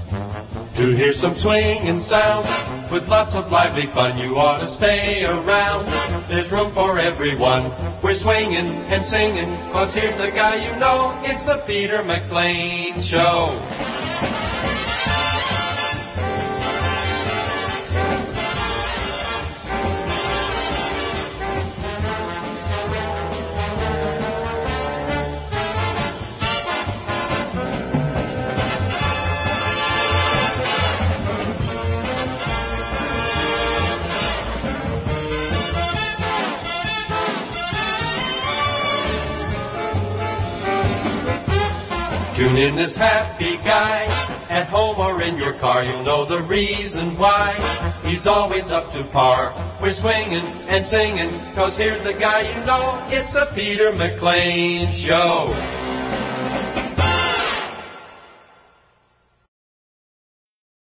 To hear some swinging sounds with lots of lively fun, you ought to stay around. There's room for everyone. We're swinging and singing, 'cause here's the guy you know. It's the Peter McLean Show. Tune in this happy guy, at home or in your car, you'll know the reason why. He's always up to par. We're swinging and singing, 'cause here's the guy you know. It's the Peter McLean Show.